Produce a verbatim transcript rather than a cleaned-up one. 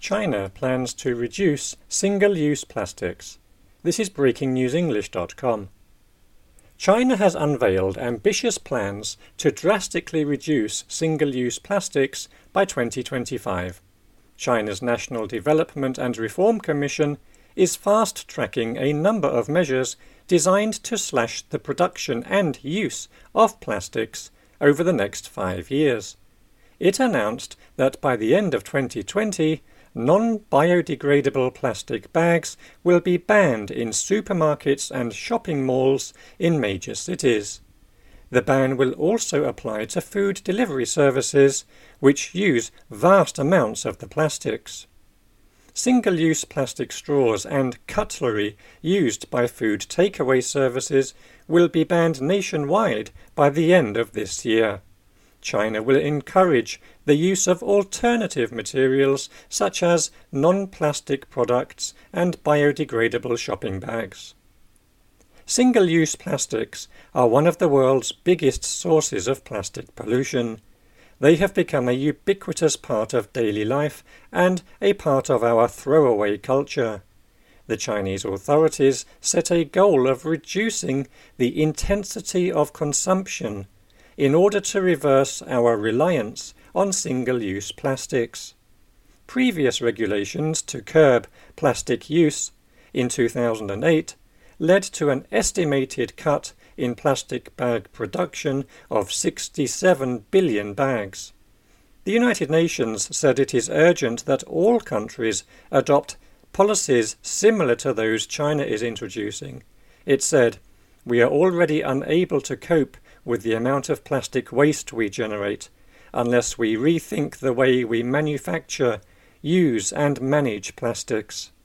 China plans to reduce single-use plastics. This is breaking news english dot com. China has unveiled ambitious plans to drastically reduce single-use plastics by twenty twenty-five. China's National Development and Reform Commission is fast-tracking a number of measures designed to slash the production and use of plastics over the next five years. It announced that by the end of twenty twenty, non-biodegradable plastic bags will be banned in supermarkets and shopping malls in major cities. The ban will also apply to food delivery services, which use vast amounts of the plastics. Single-use plastic straws and cutlery used by food takeaway services will be banned nationwide by the end of this year. China will encourage the use of alternative materials such as non-plastic products and biodegradable shopping bags. Single-use plastics are one of the world's biggest sources of plastic pollution. They have become a ubiquitous part of daily life and a part of our throwaway culture. The Chinese authorities set a goal of reducing the intensity of consumption in order to reverse our reliance on single-use plastics. Previous regulations to curb plastic use in two thousand eight led to an estimated cut in plastic bag production of sixty-seven billion bags. The United Nations said it is urgent that all countries adopt policies similar to those China is introducing. It said, "We are already unable to cope with the amount of plastic waste we generate unless we rethink the way we manufacture, use and manage plastics."